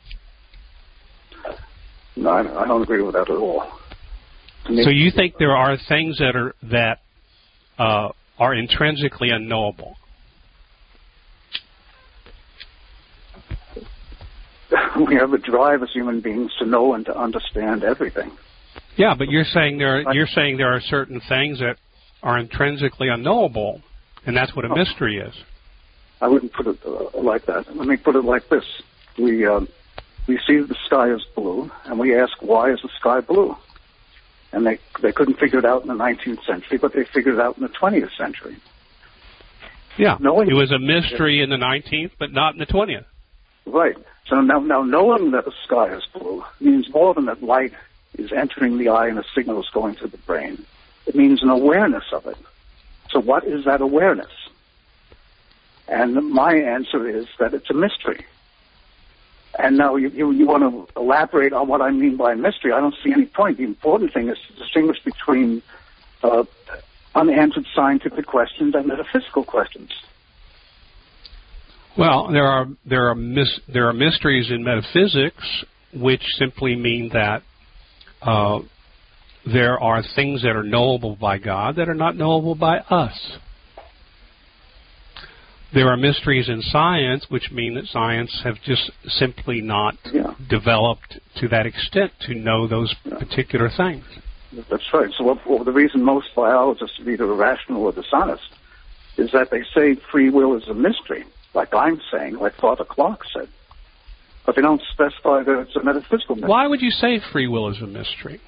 No, I don't agree with that at all. So you think there are things that are that uh, are intrinsically unknowable? We have a drive as human beings to know and to understand everything. Yeah, but you're saying there are, you're saying there are certain things that are intrinsically unknowable, and that's what a mystery is. I wouldn't put it uh, like that. Let me put it like this: we um, we see the sky is blue, and we ask, why is the sky blue? And they they couldn't figure it out in the nineteenth century, but they figured it out in the twentieth century. Yeah, knowing it was a mystery in the nineteenth, but not in the twentieth. Right. So now, now knowing that the sky is blue means more than that light is entering the eye and the signals going to the brain. It means an awareness of it. So what is that awareness? And my answer is that it's a mystery. And now you, you, you want to elaborate on what I mean by mystery. I don't see any point. The important thing is to distinguish between uh, unanswered scientific questions and metaphysical questions. Well, there are there are mis- there are mysteries in metaphysics, which simply mean that uh, there are things that are knowable by God that are not knowable by us. There are mysteries in science, which mean that science have just simply not yeah. developed to that extent to know those yeah. particular things. That's right. So what, well, the reason most biologists are either irrational or dishonest is that they say free will is a mystery, like I'm saying, like Father Clark said. But they don't specify that it's a metaphysical mystery. Why would you say free will is a mystery?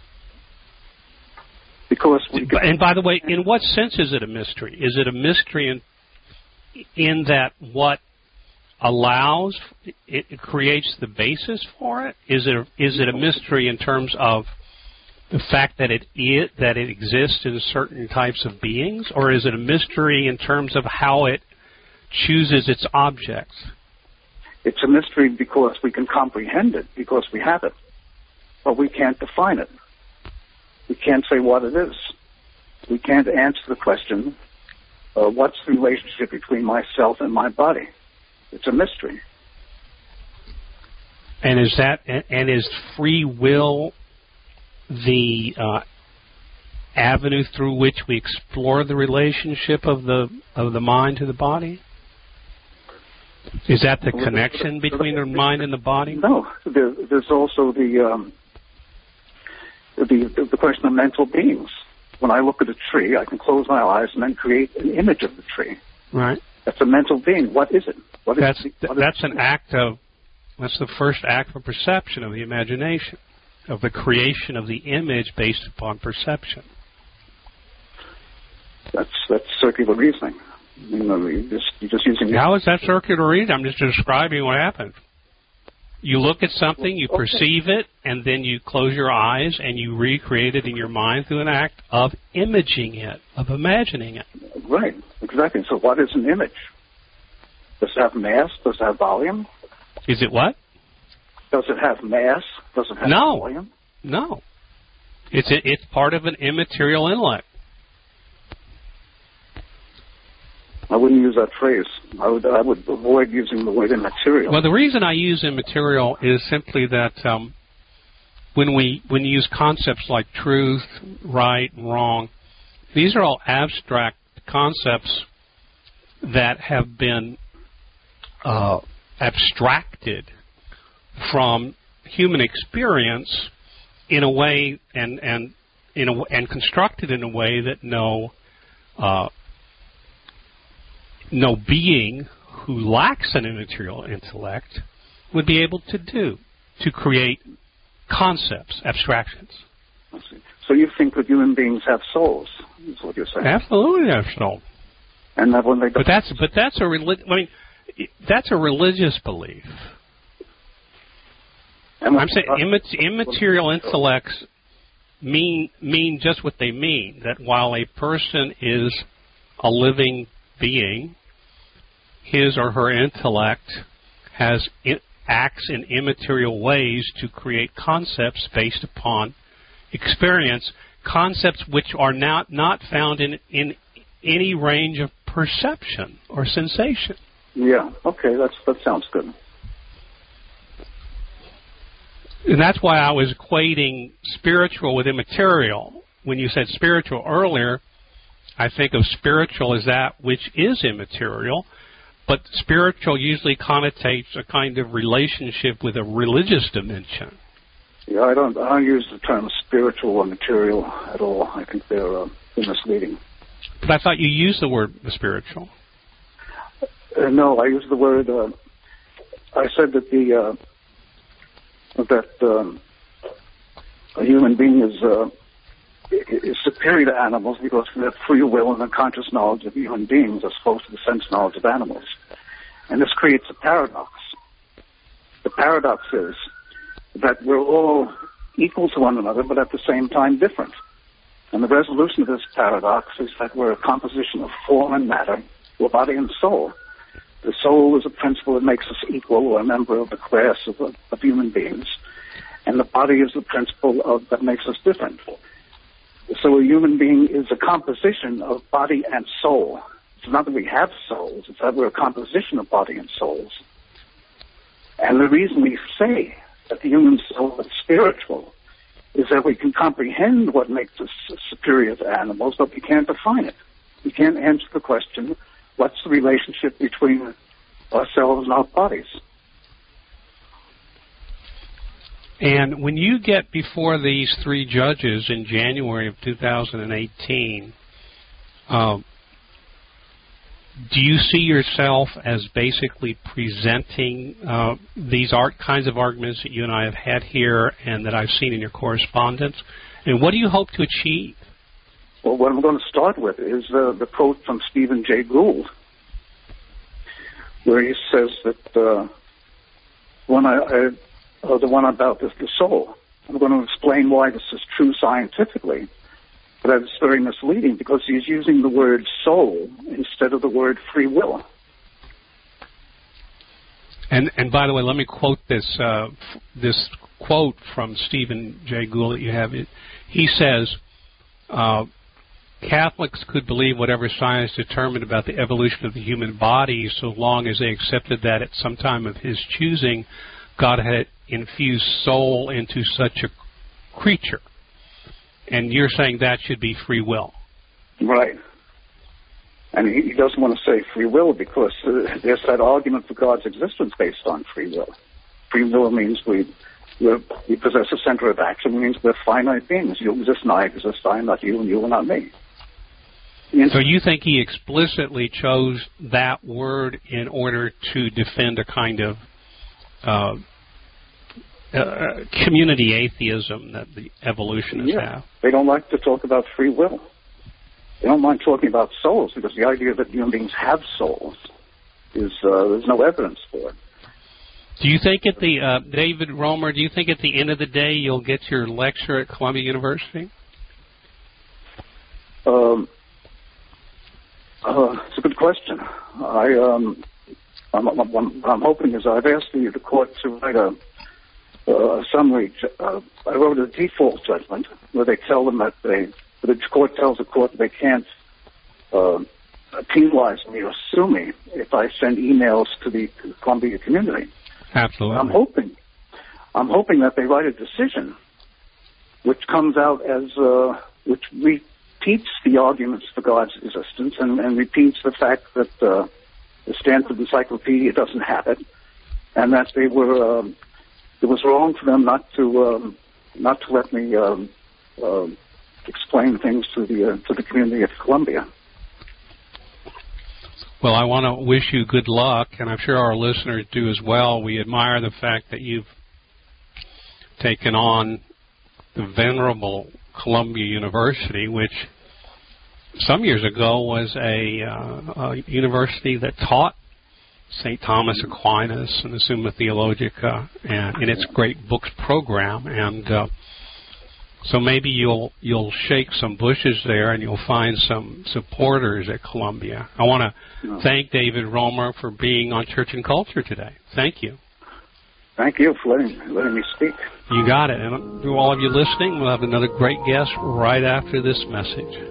Because we can... And by the way, in what sense is it a mystery? Is it a mystery in in that what allows, it, it creates the basis for it? Is it is it a mystery in terms of the fact that it is, that it exists in certain types of beings, or is it a mystery in terms of how it chooses its objects? It's a mystery because we can comprehend it, because we have it, but we can't define it. We can't say what it is. We can't answer the question, uh, what's the relationship between myself and my body? It's a mystery. And is that and is free will the uh, avenue through which we explore the relationship of the of the mind to the body? Is that the connection between the mind and the body? No. There, there's also the, um, the the question of mental beings. When I look at a tree, I can close my eyes and then create an image of the tree. Right. That's a mental being. What is it? What is that's the, what that's is an act of that's the first act of perception of the imagination, of the creation of the image based upon perception. That's that's circular reasoning. You know, you're just, you're just using. How is that circular reasoning? I'm just describing what happened. You look at something, you okay. perceive it, and then you close your eyes and you recreate it in your mind through an act of imaging it, of imagining it. Right, exactly. So what is an image? Does it have mass? Does it have volume? Is it what? Does it have mass? Does it have no. volume? No. It's a, it's part of an immaterial intellect. I wouldn't use that phrase. I would I would avoid using the word immaterial. Well, the reason I use immaterial is simply that um, when we when you use concepts like truth, right, and wrong, these are all abstract concepts that have been uh, abstracted from human experience in a way and and in a, and constructed in a way that no. Uh, no being who lacks an immaterial intellect would be able to do, to create concepts, abstractions. So you think that human beings have souls, is what you're saying? Absolutely have soul. And that when they but that's but that's a relig- I mean, that's a religious belief. I'm saying immat- immaterial intellects mean mean just what they mean, that while a person is a living being, his or her intellect has in, acts in immaterial ways to create concepts based upon experience, concepts which are not, not found in, in any range of perception or sensation. Yeah, okay, that's, that sounds good. And that's why I was equating spiritual with immaterial. When you said spiritual earlier, I think of spiritual as that which is immaterial, but spiritual usually connotates a kind of relationship with a religious dimension. Yeah, I don't, I don't use the term spiritual or material at all. I think they're uh, misleading. But I thought you used the word spiritual. Uh, no, I used the word, uh, I said that the, uh, that um, a human being is uh, is superior to animals because we have free will and the conscious knowledge of human beings as opposed to the sense knowledge of animals. And this creates a paradox. The paradox is that we're all equal to one another, but at the same time different. And the resolution of this paradox is that we're a composition of form and matter, or body and soul. The soul is a principle that makes us equal or a member of the class of, of human beings. And the body is the principle of, that makes us different. So a human being is a composition of body and soul. It's not that we have souls, it's that we're a composition of body and souls. And the reason we say that the human soul is spiritual is that we can comprehend what makes us superior to animals, but we can't define it. We can't answer the question, what's the relationship between ourselves and our bodies? And when you get before these three judges in January of two thousand eighteen, uh, do you see yourself as basically presenting uh, these art kinds of arguments that you and I have had here and that I've seen in your correspondence? And what do you hope to achieve? Well, what I'm going to start with is uh, the quote from Stephen Jay Gould, where he says that uh, when I, I uh, the one about the, the soul, I'm going to explain why this is true scientifically, but that's very misleading because he's using the word soul instead of the word free will. And and by the way, let me quote this uh, f- this quote from Stephen Jay Gould that you have. It, he says, uh, Catholics could believe whatever science determined about the evolution of the human body so long as they accepted that at some time of his choosing, God had infused soul into such a creature. And you're saying that should be free will. Right. And he, he doesn't want to say free will because uh, there's that argument for God's existence based on free will. Free will means we we're, we possess a center of action. It means we're finite beings. You exist and I exist. I am not you and you are not me. So you think he explicitly chose that word in order to defend a kind of uh, uh, community atheism that the evolutionists yeah. have? They don't like to talk about free will. They don't mind talking about souls because the idea that human beings have souls is uh, there's no evidence for it. Do you think at the uh, David Romer? Do you think at the end of the day you'll get your lecture at Columbia University? Um. Uh, it's a good question. I, um, I'm, I'm, I'm hoping is I've asked the, the court to write a, a summary. Uh, I wrote a default judgment where they tell them that they, the court tells the court that they can't uh, penalize me or sue me if I send emails to the Columbia community. Absolutely. I'm hoping, I'm hoping that they write a decision which comes out as uh, which we. repeats the arguments for God's existence and, and repeats the fact that uh, the Stanford Encyclopedia doesn't have it, and that they were um, it was wrong for them not to um, not to let me um, uh, explain things to the uh, to the community at Columbia. Well, I want to wish you good luck, and I'm sure our listeners do as well. We admire the fact that you've taken on the venerable Columbia University, which some years ago was a, uh, a university that taught Saint Thomas Aquinas and the Summa Theologica and in its great books program. And uh, so maybe you'll you'll shake some bushes there and you'll find some supporters at Columbia. I want to no. thank David Romer for being on Church and Culture today. Thank you. Thank you for letting, letting me speak. You got it. And to all of you listening, we'll have another great guest right after this message.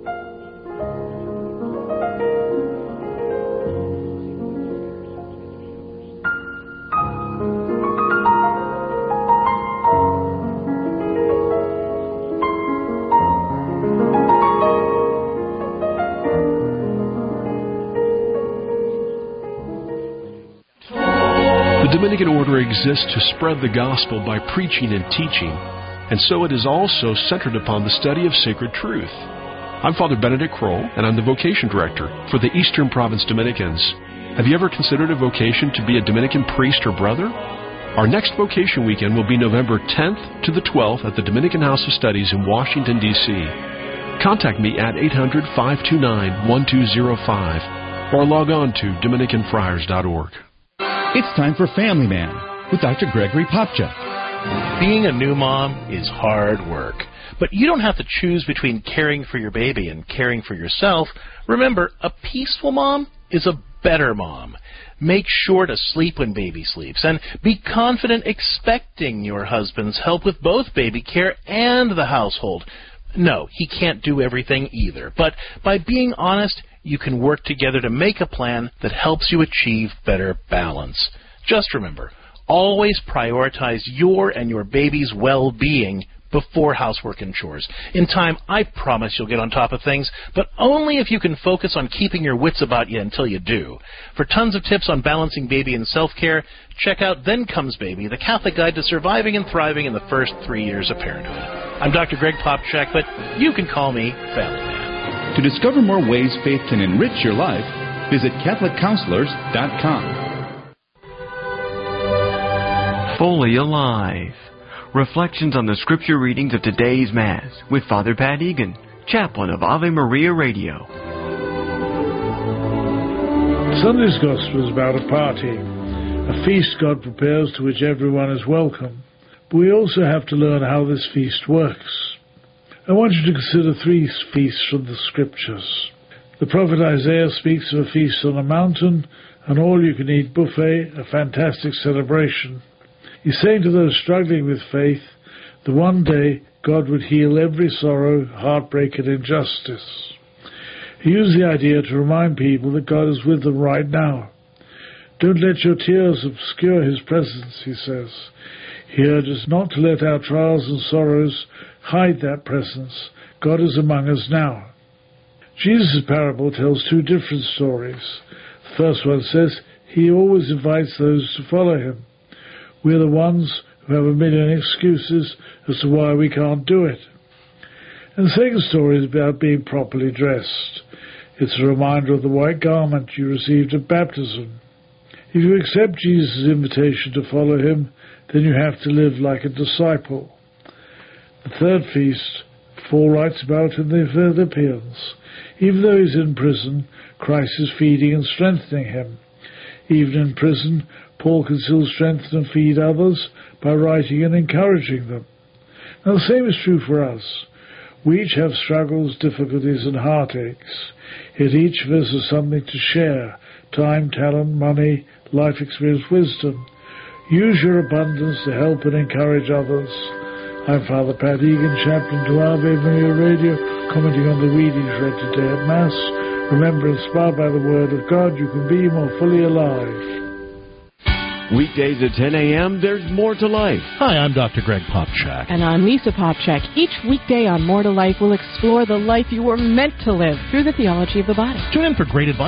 The Dominican Order exists to spread the gospel by preaching and teaching, and so it is also centered upon the study of sacred truth. I'm Father Benedict Kroll, and I'm the Vocation Director for the Eastern Province Dominicans. Have you ever considered a vocation to be a Dominican priest or brother? Our next vocation weekend will be November tenth to the twelfth at the Dominican House of Studies in Washington, D C Contact me at eight hundred, five two nine, one two zero five or log on to Dominican Friars dot org. It's time for Family Man with Doctor Gregory Popchak. Being a new mom is hard work, but you don't have to choose between caring for your baby and caring for yourself. Remember, a peaceful mom is a better mom. Make sure to sleep when baby sleeps, and be confident expecting your husband's help with both baby care and the household. No, he can't do everything either, but by being honest, you can work together to make a plan that helps you achieve better balance. Just remember, always prioritize your and your baby's well-being before housework and chores. In time, I promise you'll get on top of things, but only if you can focus on keeping your wits about you until you do. For tons of tips on balancing baby and self-care, check out Then Comes Baby, the Catholic Guide to Surviving and Thriving in the First Three Years of Parenthood. I'm Doctor Greg Popchak, but you can call me Family Man. To discover more ways faith can enrich your life, visit Catholic Counselors dot com. Fully Alive. Reflections on the scripture readings of today's Mass with Father Pat Egan, chaplain of Ave Maria Radio. Sunday's Gospel is about a party, a feast God prepares to which everyone is welcome. But we also have to learn how this feast works. I want you to consider three feasts from the Scriptures. The prophet Isaiah speaks of a feast on a mountain, an all-you-can-eat buffet, a fantastic celebration. He's saying to those struggling with faith that one day God would heal every sorrow, heartbreak, and injustice. He used the idea to remind people that God is with them right now. Don't let your tears obscure his presence, he says. He urges not to let our trials and sorrows hide that presence. God is among us now. Jesus' parable tells two different stories. The first one says he always invites those to follow him. We're the ones who have a million excuses as to why we can't do it. And the second story is about being properly dressed. It's a reminder of the white garment you received at baptism. If you accept Jesus' invitation to follow him, then you have to live like a disciple. The third feast, Paul writes about in the Philippians. Even though he's in prison, Christ is feeding and strengthening him. Even in prison, Paul can still strengthen and feed others by writing and encouraging them. Now the same is true for us. We each have struggles, difficulties and heartaches. Yet each of us has something to share: time, talent, money, life experience, wisdom. Use your abundance to help and encourage others. I'm Father Pat Egan, chaplain to Ave Maria Radio, commenting on the readings read today at Mass. Remember, inspired by the Word of God, you can be more fully alive. Weekdays at ten a.m., there's More to Life. Hi, I'm Doctor Greg Popchak. And I'm Lisa Popchak. Each weekday on More to Life, we'll explore the life you were meant to live through the theology of the body. Tune in for great advice